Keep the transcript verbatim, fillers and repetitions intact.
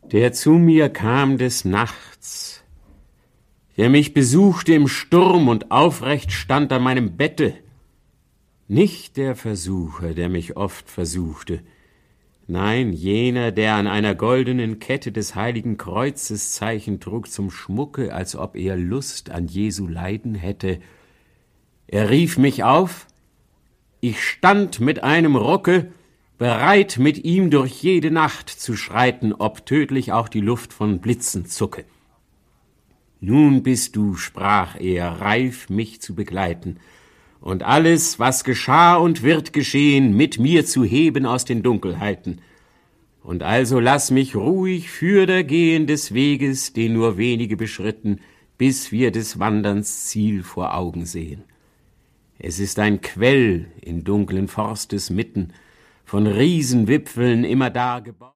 der zu mir kam des Nachts, der mich besuchte im Sturm und aufrecht stand an meinem Bette, nicht der Versucher, der mich oft versuchte, nein, jener, der an einer goldenen Kette des heiligen Kreuzes Zeichen trug zum Schmucke, als ob er Lust an Jesu Leiden hätte. Er rief mich auf, ich stand mit einem Rucke, bereit mit ihm durch jede Nacht zu schreiten, ob tödlich auch die Luft von Blitzen zucke. Nun bist du, sprach er, reif, mich zu begleiten, und alles, was geschah und wird geschehen, mit mir zu heben aus den Dunkelheiten. Und also lass mich ruhig fürder gehen des Weges, den nur wenige beschritten, bis wir des Wanderns Ziel vor Augen sehen. Es ist ein Quell in dunklen Forstes Mitten, von Riesenwipfeln immer da gebaut.